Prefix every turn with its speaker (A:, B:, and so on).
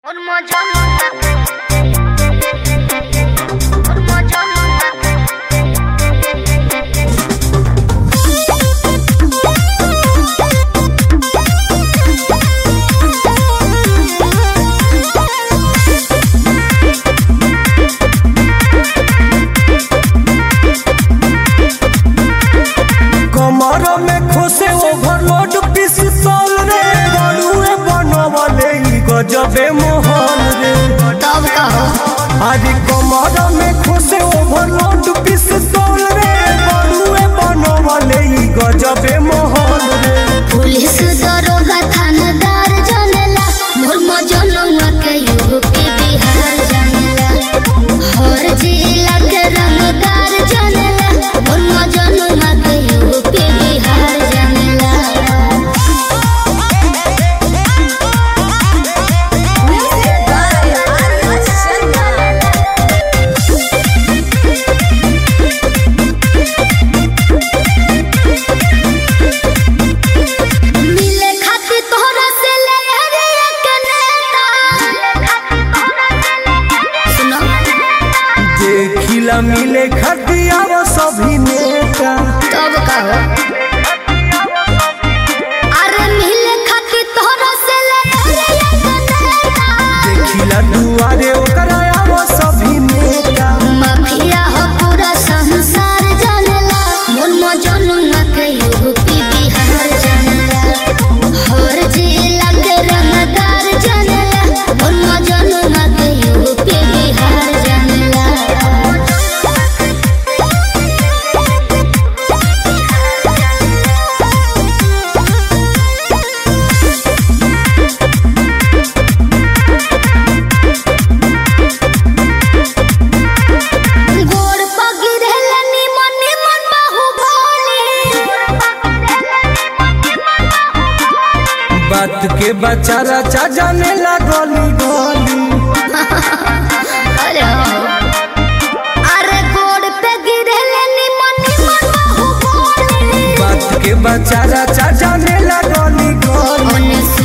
A: कमर में खोसे ओवरलोड पिस्तौल रे बड़ुए बनवले ई गजबे मोहन रे
B: तब कहो
A: अरे कमर में खोसे ओवरलोड पिस्तौल रे बड़ुए बनवले ई गजबे मोहन रे
B: पुलिस दरोगा थानेदार जानेला मोर मजनुआ के यूपी बिहार जानेला हर जिला के रंगदार जानेला मोर मजनुआ के यूपी बिहार जानेला मिले खातिर तोहरा से ले रे के नेता सुनो
A: देखिला मिले खटिया सभी नेता
B: तब कहो अरे मिले खातिर तोहरा से ले रे के नेता
A: देखिला दुआरे ओकरा आवा सभी नेता
B: माफिया हो पूरा संसार जानेला मोर मजनुआ के यूपी बिहार जानेला हर जिला के रंगदार जानेला मोर मजनुआ के यूपी बिहार जानेला गोड़ पगिरेला निमन निमन बाहुबली
A: बात के बचारा चा जाने ला गली गली
B: अरे हो। अरे गोड़ पे गिरेला निमन निमन बाहुबली
A: बात के बचारा चा जाने ला गली गली
B: ओने